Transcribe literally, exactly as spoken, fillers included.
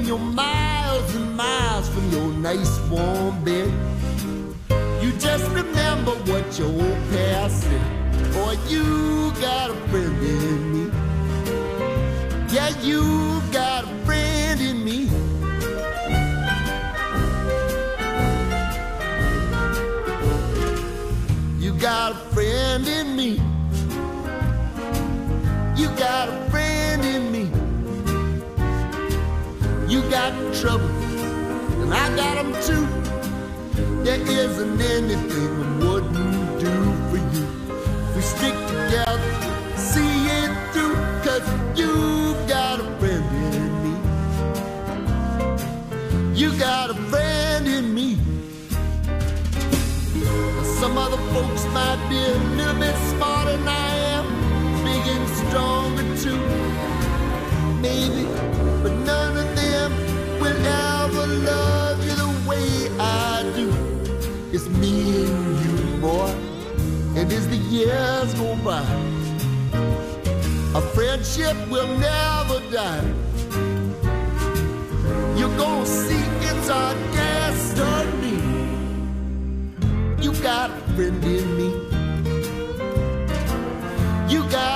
you're miles and miles from your nice warm bed. You just remember what your old past said. Boy, you got a friend in me. Yeah, you got a friend in me. You got a friend in me. You got a friend in me. You got trouble, and I got them too. There isn't anything I wouldn't do for you. We stick together, see it through, 'cause you've got a friend in me. You got a friend in me. Some other folks might be a little bit smarter than I am, big and stronger too, maybe, but none of them will ever love you the way I do. It's me and you, boy, and as the years go by, a friendship will never die. You're gonna see it's our destiny. You got a friend in me. You got